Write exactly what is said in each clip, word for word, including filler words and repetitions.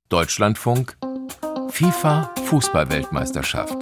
Deutschlandfunk FIFA Fußball-Weltmeisterschaft.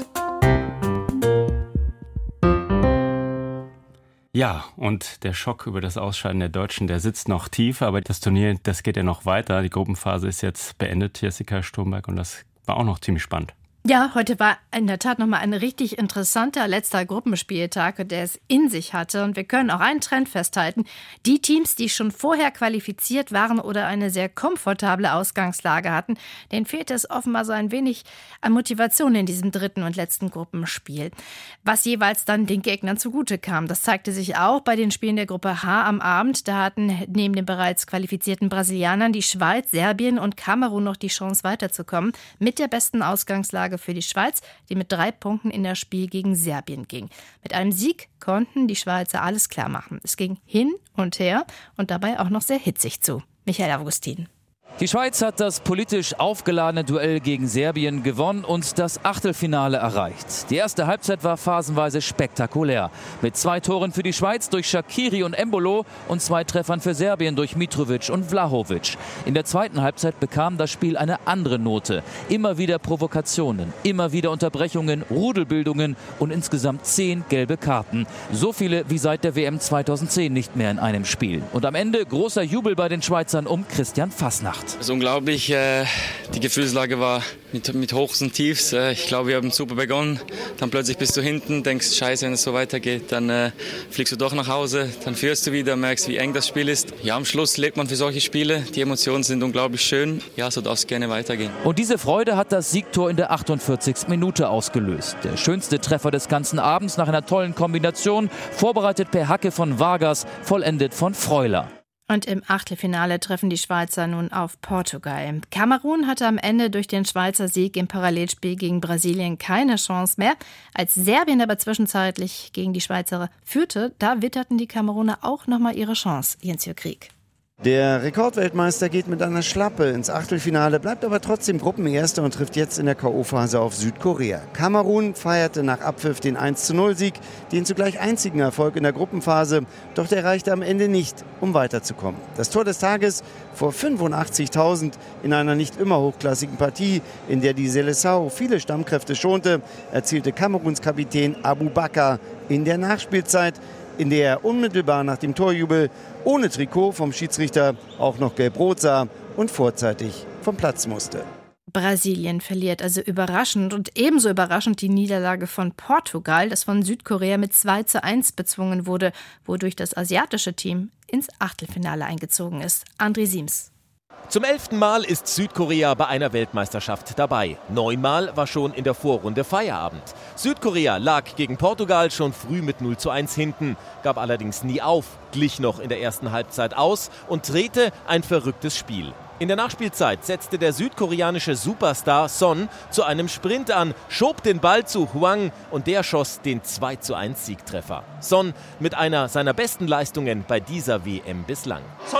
Ja, und der Schock über das Ausscheiden der Deutschen, der sitzt noch tief, aber das Turnier, das geht ja noch weiter. Die Gruppenphase ist jetzt beendet, Jessica Sturmberg, und das war auch noch ziemlich spannend. Ja, heute war in der Tat nochmal ein richtig interessanter letzter Gruppenspieltag, der es in sich hatte. Und wir können auch einen Trend festhalten. Die Teams, die schon vorher qualifiziert waren oder eine sehr komfortable Ausgangslage hatten, denen fehlte es offenbar so ein wenig an Motivation in diesem dritten und letzten Gruppenspiel. Was jeweils dann den Gegnern zugute kam. Das zeigte sich auch bei den Spielen der Gruppe H am Abend. Da hatten neben den bereits qualifizierten Brasilianern die Schweiz, Serbien und Kamerun noch die Chance weiterzukommen. Mit der besten Ausgangslage für die Schweiz, die mit drei Punkten in das Spiel gegen Serbien ging. Mit einem Sieg konnten die Schweizer alles klar machen. Es ging hin und her und dabei auch noch sehr hitzig zu. Michael Augustin. Die Schweiz hat das politisch aufgeladene Duell gegen Serbien gewonnen und das Achtelfinale erreicht. Die erste Halbzeit war phasenweise spektakulär. Mit zwei Toren für die Schweiz durch Shaqiri und Embolo und zwei Treffern für Serbien durch Mitrovic und Vlahovic. In der zweiten Halbzeit bekam das Spiel eine andere Note. Immer wieder Provokationen, immer wieder Unterbrechungen, Rudelbildungen und insgesamt zehn gelbe Karten. So viele wie seit der W M zweitausendzehn nicht mehr in einem Spiel. Und am Ende großer Jubel bei den Schweizern um Christian Fasnacht. Es ist unglaublich. Die Gefühlslage war mit, mit Hochs und Tiefs. Ich glaube, wir haben super begonnen. Dann plötzlich bist du hinten, denkst, scheiße, wenn es so weitergeht. Dann äh, fliegst du doch nach Hause, dann führst du wieder, merkst, wie eng das Spiel ist. Ja, am Schluss lebt man für solche Spiele. Die Emotionen sind unglaublich schön. Ja, so darf es gerne weitergehen. Und diese Freude hat das Siegtor in der achtundvierzigsten Minute ausgelöst. Der schönste Treffer des ganzen Abends nach einer tollen Kombination. Vorbereitet per Hacke von Vargas, vollendet von Freuler. Und im Achtelfinale treffen die Schweizer nun auf Portugal. Kamerun hatte am Ende durch den Schweizer Sieg im Parallelspiel gegen Brasilien keine Chance mehr. Als Serbien aber zwischenzeitlich gegen die Schweizer führte, da witterten die Kameruner auch nochmal ihre Chance. Jens-Jürg Krieg. Der Rekordweltmeister geht mit einer Schlappe ins Achtelfinale, bleibt aber trotzdem Gruppenerster und trifft jetzt in der K O-Phase auf Südkorea. Kamerun feierte nach Abpfiff den eins zu null Sieg, den zugleich einzigen Erfolg in der Gruppenphase, doch der reichte am Ende nicht, um weiterzukommen. Das Tor des Tages vor fünfundachtzigtausend in einer nicht immer hochklassigen Partie, in der die Seleção viele Stammkräfte schonte, erzielte Kameruns Kapitän Aboubakar in der Nachspielzeit, in der er unmittelbar nach dem Torjubel ohne Trikot vom Schiedsrichter auch noch gelb-rot sah und vorzeitig vom Platz musste. Brasilien verliert also überraschend und ebenso überraschend die Niederlage von Portugal, das von Südkorea mit zwei zu eins bezwungen wurde, wodurch das asiatische Team ins Achtelfinale eingezogen ist. André Siems. Zum elften Mal ist Südkorea bei einer Weltmeisterschaft dabei. Neunmal war schon in der Vorrunde Feierabend. Südkorea lag gegen Portugal schon früh mit null zu eins hinten, gab allerdings nie auf, glich noch in der ersten Halbzeit aus und drehte ein verrücktes Spiel. In der Nachspielzeit setzte der südkoreanische Superstar Son zu einem Sprint an, schob den Ball zu Hwang und der schoss den zwei zu eins Siegtreffer. Son mit einer seiner besten Leistungen bei dieser W M bislang.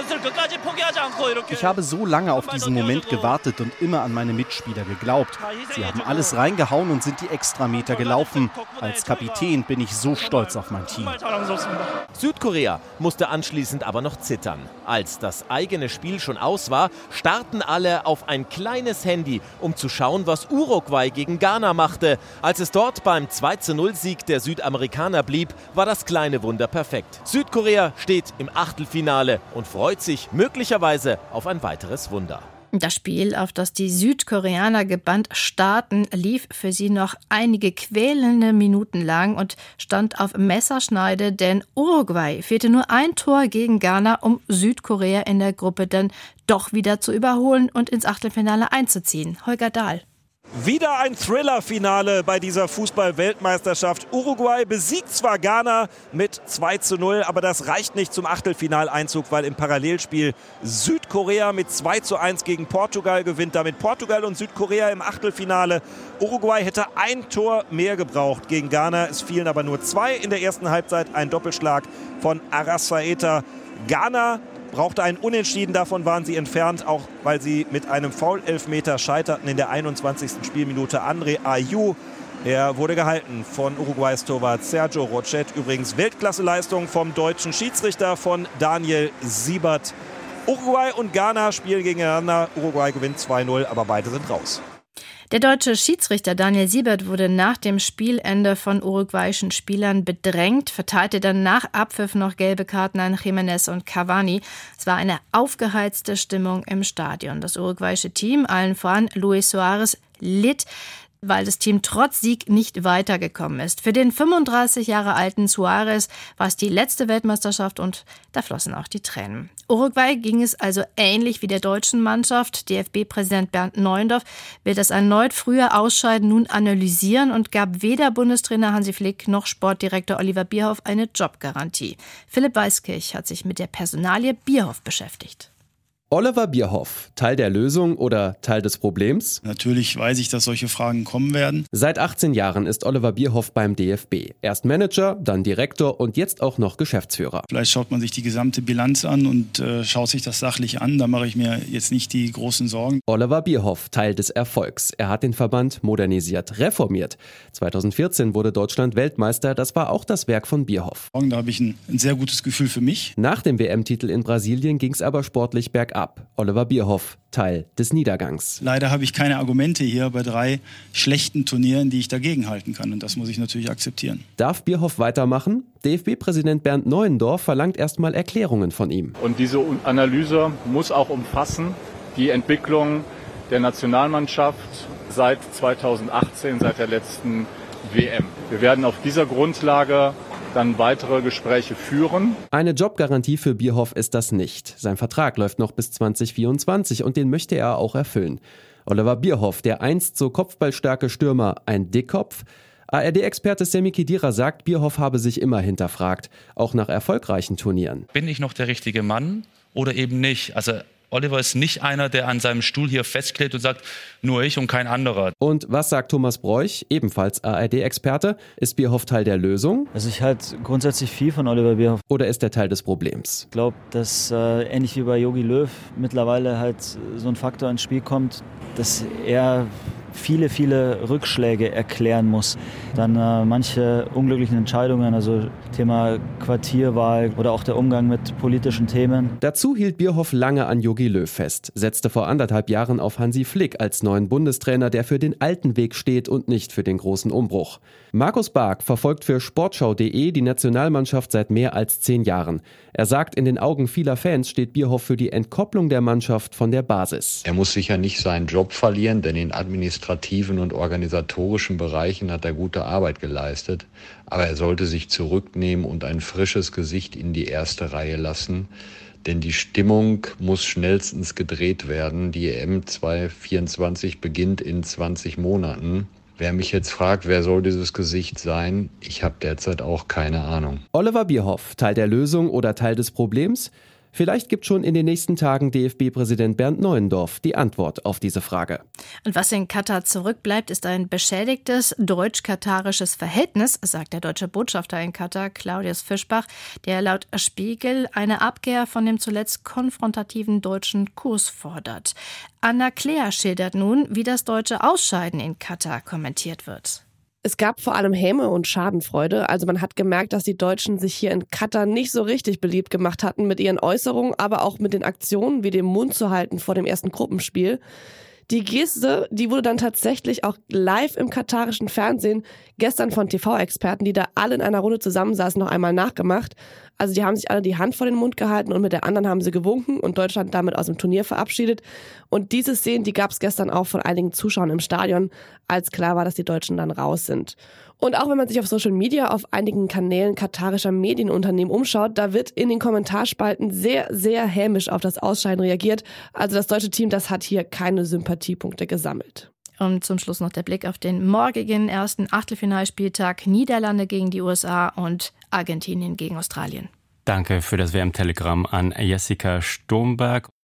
Ich habe so lange auf diesen Moment gewartet und immer an meine Mitspieler geglaubt. Sie haben alles reingehauen und sind die Extrameter gelaufen. Als Kapitän bin ich so stolz auf mein Team. Südkorea musste anschließend aber noch zittern. Als das eigene Spiel schon aus war, starrten alle auf ein kleines Handy, um zu schauen, was Uruguay gegen Ghana machte. Als es dort beim zwei zu null Sieg der Südamerikaner blieb, war das kleine Wunder perfekt. Südkorea steht im Achtelfinale und freut sich möglicherweise auf ein weiteres Wunder. Das Spiel, auf das die Südkoreaner gebannt starten, lief für sie noch einige quälende Minuten lang und stand auf Messerschneide, denn Uruguay fehlte nur ein Tor gegen Ghana, um Südkorea in der Gruppe dann doch wieder zu überholen und ins Achtelfinale einzuziehen. Holger Dahl. Wieder ein Thriller-Finale bei dieser Fußball-Weltmeisterschaft. Uruguay besiegt zwar Ghana mit zwei zu null, aber das reicht nicht zum Achtelfinaleinzug, weil im Parallelspiel Südkorea mit zwei zu eins gegen Portugal gewinnt. Damit Portugal und Südkorea im Achtelfinale. Uruguay hätte ein Tor mehr gebraucht gegen Ghana. Es fielen aber nur zwei in der ersten Halbzeit. Ein Doppelschlag von Arrascaeta. Ghana brauchte ein Unentschieden, davon waren sie entfernt, auch weil sie mit einem Foul-Elfmeter scheiterten in der einundzwanzigsten Spielminute. André Ayew, er wurde gehalten von Uruguays Torwart Sergio Rochet. Übrigens Weltklasseleistung vom deutschen Schiedsrichter von Daniel Siebert. Uruguay und Ghana spielen gegeneinander. Uruguay gewinnt zwei null, aber beide sind raus. Der deutsche Schiedsrichter Daniel Siebert wurde nach dem Spielende von uruguayischen Spielern bedrängt, verteilte dann nach Abpfiff noch gelbe Karten an Jiménez und Cavani. Es war eine aufgeheizte Stimmung im Stadion. Das uruguayische Team, allen voran Luis Suarez, litt, weil das Team trotz Sieg nicht weitergekommen ist. Für den fünfunddreißig Jahre alten Suarez war es die letzte Weltmeisterschaft und da flossen auch die Tränen. Uruguay ging es also ähnlich wie der deutschen Mannschaft. D F B-Präsident Bernd Neuendorf will das erneut frühe Ausscheiden nun analysieren und gab weder Bundestrainer Hansi Flick noch Sportdirektor Oliver Bierhoff eine Jobgarantie. Philipp Weiskirch hat sich mit der Personalie Bierhoff beschäftigt. Oliver Bierhoff, Teil der Lösung oder Teil des Problems? Natürlich weiß ich, dass solche Fragen kommen werden. Seit achtzehn Jahren ist Oliver Bierhoff beim D F B. Erst Manager, dann Direktor und jetzt auch noch Geschäftsführer. Vielleicht schaut man sich die gesamte Bilanz an und äh, schaut sich das sachlich an. Da mache ich mir jetzt nicht die großen Sorgen. Oliver Bierhoff, Teil des Erfolgs. Er hat den Verband modernisiert, reformiert. zweitausendvierzehn wurde Deutschland Weltmeister. Das war auch das Werk von Bierhoff. Da habe ich ein, ein sehr gutes Gefühl für mich. Nach dem W M-Titel in Brasilien ging es aber sportlich bergab. Oliver Bierhoff, Teil des Niedergangs. Leider habe ich keine Argumente hier bei drei schlechten Turnieren, die ich dagegen halten kann. Und das muss ich natürlich akzeptieren. Darf Bierhoff weitermachen? D F B-Präsident Bernd Neuendorf verlangt erstmal Erklärungen von ihm. Und diese Analyse muss auch umfassen die Entwicklung der Nationalmannschaft seit zweitausendachtzehn, seit der letzten W M. Wir werden auf dieser Grundlage dann weitere Gespräche führen. Eine Jobgarantie für Bierhoff ist das nicht. Sein Vertrag läuft noch bis zwanzig vierundzwanzig und den möchte er auch erfüllen. Oliver Bierhoff, der einst so kopfballstarke Stürmer, ein Dickkopf? A R D-Experte Semi Khedira sagt, Bierhoff habe sich immer hinterfragt, auch nach erfolgreichen Turnieren. Bin ich noch der richtige Mann oder eben nicht? Also Oliver ist nicht einer, der an seinem Stuhl hier festklebt und sagt, nur ich und kein anderer. Und was sagt Thomas Broich, ebenfalls A R D-Experte? Ist Bierhoff Teil der Lösung? Also ich halte grundsätzlich viel von Oliver Bierhoff. Oder ist er Teil des Problems? Ich glaube, dass äh, ähnlich wie bei Jogi Löw mittlerweile halt so ein Faktor ins Spiel kommt, dass er viele, viele Rückschläge erklären muss. Dann äh, manche unglücklichen Entscheidungen, also Thema Quartierwahl oder auch der Umgang mit politischen Themen. Dazu hielt Bierhoff lange an Jogi Löw fest, setzte vor anderthalb Jahren auf Hansi Flick als neuen Bundestrainer, der für den alten Weg steht und nicht für den großen Umbruch. Markus Bark verfolgt für Sportschau punkt de die Nationalmannschaft seit mehr als zehn Jahren. Er sagt, in den Augen vieler Fans steht Bierhoff für die Entkopplung der Mannschaft von der Basis. Er muss sicher nicht seinen Job verlieren, denn in administrativen und organisatorischen Bereichen hat er gute Arbeit geleistet. Aber er sollte sich zurücknehmen und ein frisches Gesicht in die erste Reihe lassen. Denn die Stimmung muss schnellstens gedreht werden. Die E M zweitausendvierundzwanzig beginnt in zwanzig Monaten. Wer mich jetzt fragt, wer soll dieses Gesicht sein, ich habe derzeit auch keine Ahnung. Oliver Bierhoff, Teil der Lösung oder Teil des Problems? Vielleicht gibt schon in den nächsten Tagen D F B-Präsident Bernd Neuendorf die Antwort auf diese Frage. Und was in Katar zurückbleibt, ist ein beschädigtes deutsch-katarisches Verhältnis, sagt der deutsche Botschafter in Katar, Claudius Fischbach, der laut Spiegel eine Abkehr von dem zuletzt konfrontativen deutschen Kurs fordert. Anna Klea schildert nun, wie das deutsche Ausscheiden in Katar kommentiert wird. Es gab vor allem Häme und Schadenfreude. Also man hat gemerkt, dass die Deutschen sich hier in Katar nicht so richtig beliebt gemacht hatten mit ihren Äußerungen, aber auch mit den Aktionen wie dem Mund zu halten vor dem ersten Gruppenspiel. Die Geste, die wurde dann tatsächlich auch live im katarischen Fernsehen gestern von T V-Experten, die da alle in einer Runde zusammensaßen, noch einmal nachgemacht. Also die haben sich alle die Hand vor den Mund gehalten und mit der anderen haben sie gewunken und Deutschland damit aus dem Turnier verabschiedet. Und diese Szenen, die gab es gestern auch von einigen Zuschauern im Stadion, als klar war, dass die Deutschen dann raus sind. Und auch wenn man sich auf Social Media auf einigen Kanälen katarischer Medienunternehmen umschaut, da wird in den Kommentarspalten sehr, sehr hämisch auf das Ausscheiden reagiert. Also das deutsche Team, das hat hier keine Sympathiepunkte gesammelt. Und zum Schluss noch der Blick auf den morgigen ersten Achtelfinalspieltag. Niederlande gegen die U S A und Argentinien gegen Australien. Danke für das W M-Telegramm an Jessica Sturmberg.